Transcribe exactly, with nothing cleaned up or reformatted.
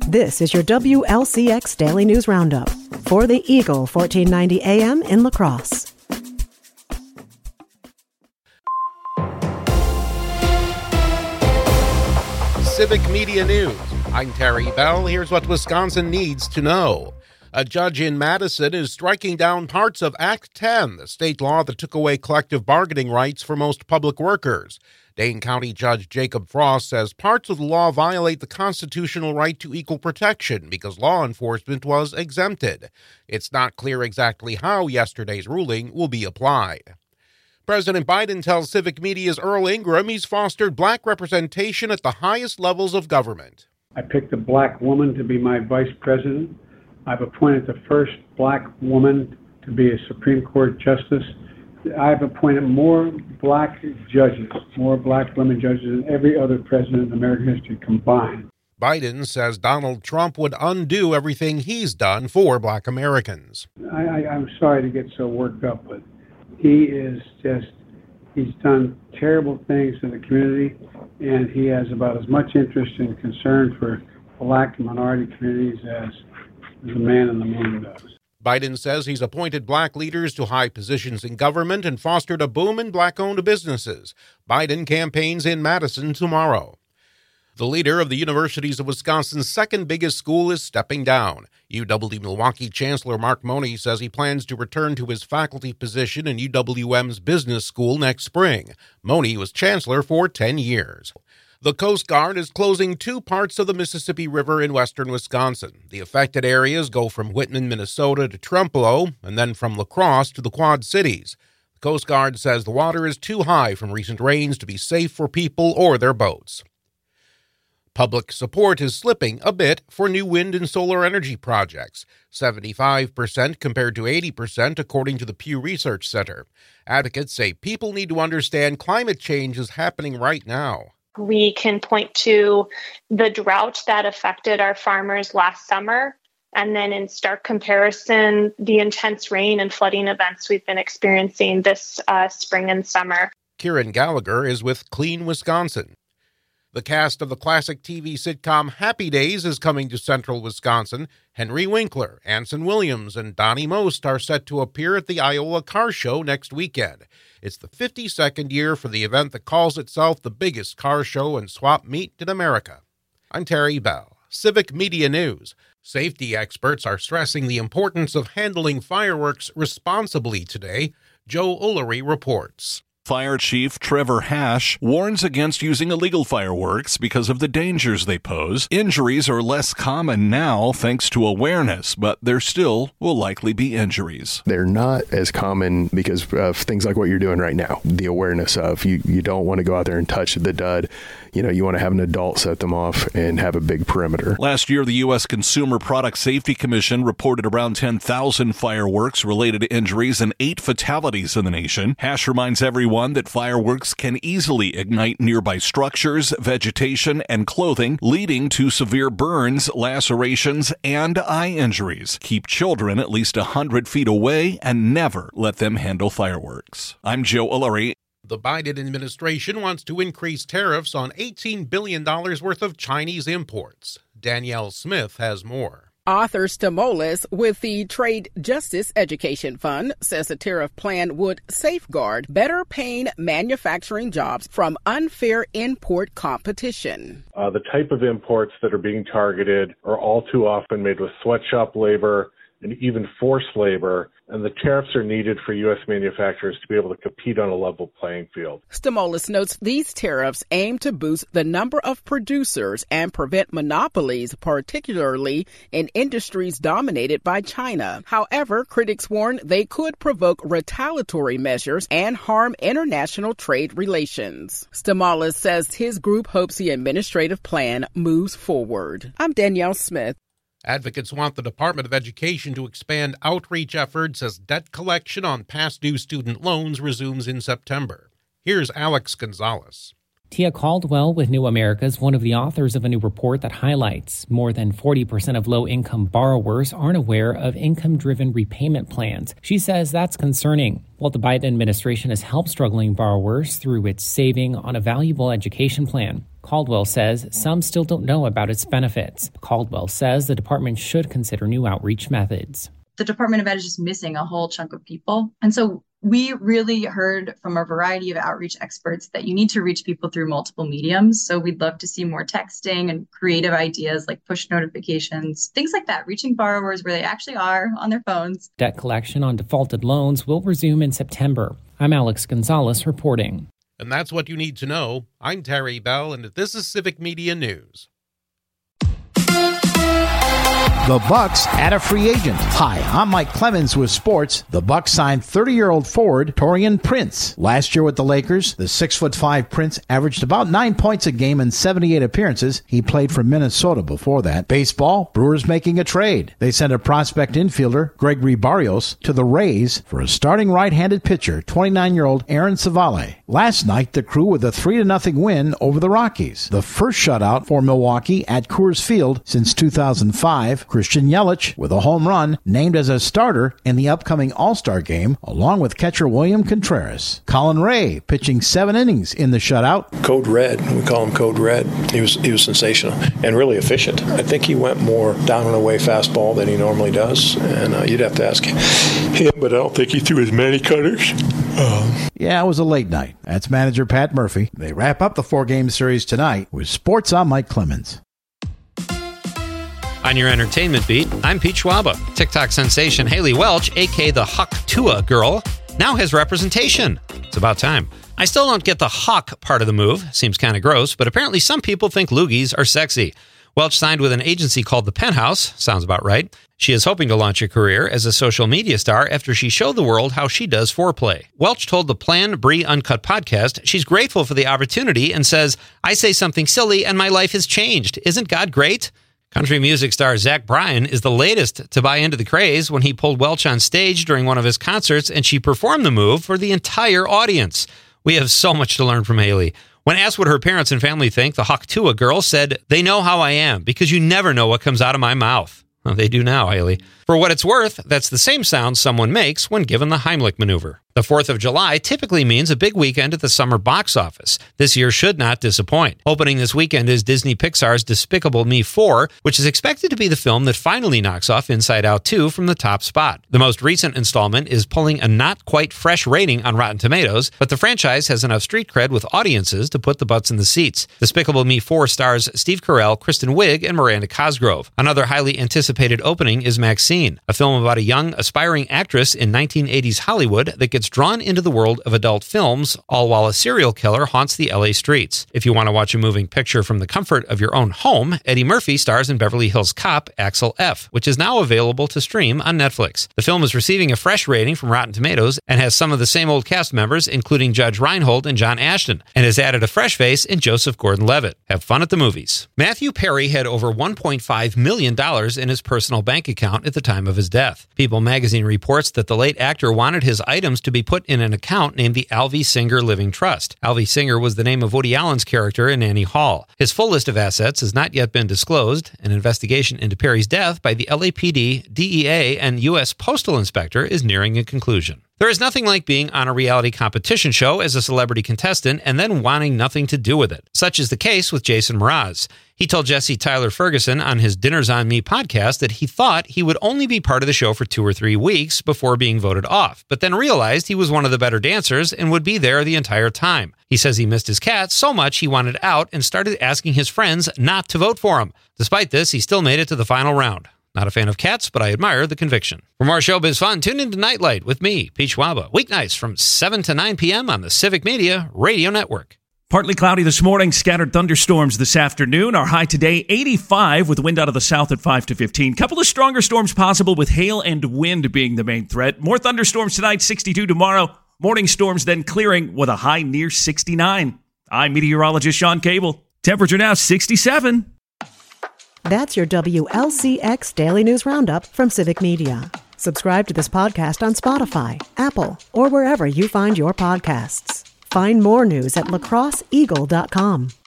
This is your W L C X Daily News Roundup for the Eagle fourteen ninety A M in La Crosse. Civic Media News. I'm Terry Bell. Here's what Wisconsin needs to know. A judge in Madison is striking down parts of Act ten, the state law that took away collective bargaining rights for most public workers. Dane County Judge Jacob Frost says parts of the law violate the constitutional right to equal protection because law enforcement was exempted. It's not clear exactly how yesterday's ruling will be applied. President Biden tells Civic Media's Earl Ingram he's fostered black representation at the highest levels of government. I picked a black woman to be my vice president. I've appointed the first black woman to be a Supreme Court justice. I've appointed more black judges, more black women judges than every other president in American history combined. Biden says Donald Trump would undo everything he's done for black Americans. I, I, I'm sorry to get so worked up, but he is just, he's done terrible things in the community, and he has about as much interest and concern for black and minority communities as, as the man in the moon does. Biden says he's appointed black leaders to high positions in government and fostered a boom in black-owned businesses. Biden campaigns in Madison tomorrow. The leader of the Universities of Wisconsin's second biggest school is stepping down. U W-Milwaukee Chancellor Mark Money says he plans to return to his faculty position in U W M's business school next spring. Money was chancellor for ten years. The Coast Guard is closing two parts of the Mississippi River in western Wisconsin. The affected areas go from Whitman, Minnesota to Trempealeau, and then from La Crosse to the Quad Cities. The Coast Guard says the water is too high from recent rains to be safe for people or their boats. Public support is slipping a bit for new wind and solar energy projects, seventy-five percent compared to eighty percent according to the Pew Research Center. Advocates say people need to understand climate change is happening right now. We can point to the drought that affected our farmers last summer, and then in stark comparison, the intense rain and flooding events we've been experiencing this uh, spring and summer. Kieran Gallagher is with Clean Wisconsin. The cast of the classic T V sitcom Happy Days is coming to central Wisconsin. Henry Winkler, Anson Williams, and Donnie Most are set to appear at the Iowa Car Show next weekend. It's the fifty-second year for the event that calls itself the biggest car show and swap meet in America. I'm Terry Bell, Civic Media News. Safety experts are stressing the importance of handling fireworks responsibly today. Joe Ullery reports. Fire Chief Trevor Hash warns against using illegal fireworks because of the dangers they pose. Injuries are less common now thanks to awareness, but there still will likely be injuries. They're not as common because of things like what you're doing right now. The awareness of you, you don't want to go out there and touch the dud. You know, you want to have an adult set them off and have a big perimeter. Last year, the U S Consumer Product Safety Commission reported around ten thousand fireworks-related injuries and eight fatalities in the nation. Hash reminds everyone that fireworks can easily ignite nearby structures, vegetation, and clothing, leading to severe burns, lacerations, and eye injuries. Keep children at least one hundred feet away and never let them handle fireworks. I'm Joe Ullery. The Biden administration wants to increase tariffs on eighteen billion dollars worth of Chinese imports. Danielle Smith has more. Arthur Stamolis with the Trade Justice Education Fund says the tariff plan would safeguard better paying manufacturing jobs from unfair import competition. Uh, the type of imports that are being targeted are all too often made with sweatshop labor and even forced labor, and the tariffs are needed for U S manufacturers to be able to compete on a level playing field. Stamolis notes these tariffs aim to boost the number of producers and prevent monopolies, particularly in industries dominated by China. However, critics warn they could provoke retaliatory measures and harm international trade relations. Stamolis says his group hopes the administrative plan moves forward. I'm Danielle Smith. Advocates want the Department of Education to expand outreach efforts as debt collection on past due student loans resumes in September. Here's Alex Gonzalez. Tia Caldwell with New America is one of the authors of a new report that highlights more than forty percent of low-income borrowers aren't aware of income-driven repayment plans. She says that's concerning. While the Biden administration has helped struggling borrowers through its Saving on a Valuable Education plan, Caldwell says some still don't know about its benefits. Caldwell says the department should consider new outreach methods. The Department of Ed is just missing a whole chunk of people. And so we really heard from a variety of outreach experts that you need to reach people through multiple mediums. So we'd love to see more texting and creative ideas like push notifications, things like that, reaching borrowers where they actually are on their phones. Debt collection on defaulted loans will resume in September. I'm Alex Gonzalez reporting. And that's what you need to know. I'm Terry Bell, and this is Civic Media News. The Bucks add a free agent. Hi, I'm Mike Clemens with sports. The Bucks signed thirty-year-old forward Taurean Prince. Last year with the Lakers, the six foot five Prince averaged about nine points a game in seventy-eight appearances. He played for Minnesota before that. Baseball, Brewers making a trade. They sent a prospect infielder, Gregory Barrios, to the Rays for a starting right-handed pitcher, twenty-nine-year-old Aaron Savale. Last night, the Crew with a three to nothing win over the Rockies. The first shutout for Milwaukee at Coors Field since two thousand five. Christian Yelich, with a home run, named as a starter in the upcoming All-Star game, along with catcher William Contreras. Colin Ray pitching seven innings in the shutout. Code Red, we call him Code Red. He was he was sensational and really efficient. I think he went more down and away fastball than he normally does, and uh, you'd have to ask him, but I don't think he threw as many cutters. Um. Yeah, it was a late night. That's manager Pat Murphy. They wrap up the four-game series tonight with sports. I'm Mike Clemens. On your entertainment beat, I'm Pete Schwaba. TikTok sensation Haley Welch, a k a the Huck Tua girl, now has representation. It's about time. I still don't get the Huck part of the move. Seems kind of gross, but apparently some people think loogies are sexy. Welch signed with an agency called The Penthouse. Sounds about right. She is hoping to launch a career as a social media star after she showed the world how she does foreplay. Welch told the Plan Brie Uncut podcast she's grateful for the opportunity and says, "I say something silly and my life has changed. Isn't God great?" Country music star Zach Bryan is the latest to buy into the craze when he pulled Welch on stage during one of his concerts and she performed the move for the entire audience. We have so much to learn from Haley. When asked what her parents and family think, the Huck Tua girl said, "They know how I am because you never know what comes out of my mouth." Well, they do now, Haley. For what it's worth, that's the same sound someone makes when given the Heimlich maneuver. The fourth of July typically means a big weekend at the summer box office. This year should not disappoint. Opening this weekend is Disney Pixar's Despicable Me four, which is expected to be the film that finally knocks off Inside Out two from the top spot. The most recent installment is pulling a not quite fresh rating on Rotten Tomatoes, but the franchise has enough street cred with audiences to put the butts in the seats. Despicable Me four stars Steve Carell, Kristen Wiig, and Miranda Cosgrove. Another highly anticipated opening is Maxine, a film about a young, aspiring actress in nineteen eighties Hollywood that gets drawn into the world of adult films, all while a serial killer haunts the L A streets. If you want to watch a moving picture from the comfort of your own home, Eddie Murphy stars in Beverly Hills Cop, Axel F., which is now available to stream on Netflix. The film is receiving a fresh rating from Rotten Tomatoes and has some of the same old cast members, including Judge Reinhold and John Ashton, and has added a fresh face in Joseph Gordon-Levitt. Have fun at the movies. Matthew Perry had over one point five million dollars in his personal bank account at the time of his death. People magazine reports that the late actor wanted his items to be put in an account named the Alvy Singer Living Trust. Alvy Singer was the name of Woody Allen's character in Annie Hall. His full list of assets has not yet been disclosed. An investigation into Perry's death by the L A P D, D E A, and U S Postal Inspector is nearing a conclusion. There is nothing like being on a reality competition show as a celebrity contestant and then wanting nothing to do with it. Such is the case with Jason Mraz. He told Jesse Tyler Ferguson on his Dinners on Me podcast that he thought he would only be part of the show for two or three weeks before being voted off, but then realized he was one of the better dancers and would be there the entire time. He says he missed his cat so much he wanted out and started asking his friends not to vote for him. Despite this, he still made it to the final round. Not a fan of cats, but I admire the conviction. For more showbiz fun, tune into Nightlight with me, Pete Schwaba, weeknights from seven to nine p.m. on the Civic Media Radio Network. Partly cloudy this morning, scattered thunderstorms this afternoon. Our high today, eighty-five, with wind out of the south at five to fifteen. Couple of stronger storms possible with hail and wind being the main threat. More thunderstorms tonight, sixty-two tomorrow. Morning storms then clearing with a high near sixty-nine. I'm meteorologist Sean Cable. Temperature now sixty-seven. That's your W L C X Daily News Roundup from Civic Media. Subscribe to this podcast on Spotify, Apple, or wherever you find your podcasts. Find more news at lacrosse eagle dot com.